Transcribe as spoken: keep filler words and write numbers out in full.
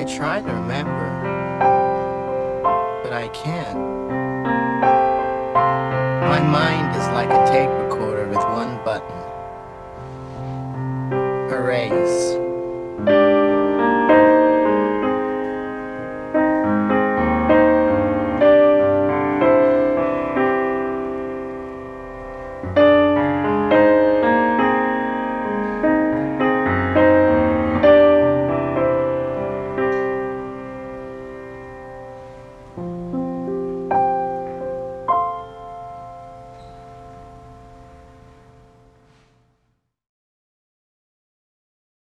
try to remember, but I can't. My mind is like a tape recorder with one button. Erase.